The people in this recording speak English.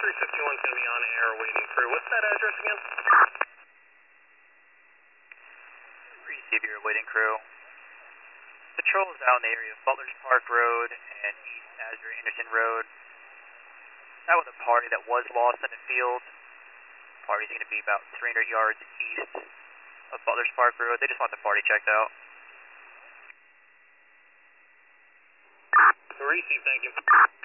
351's going to be on air waiting crew. What's that address again? Receive your waiting crew. Patrol is out in the area of Butler's Park Road and East Azure Anderson Road. That was a party that was lost in the field. Party's going to be about 300 yards east of Butler's Park Road. They just want the party checked out. Receive, thank you.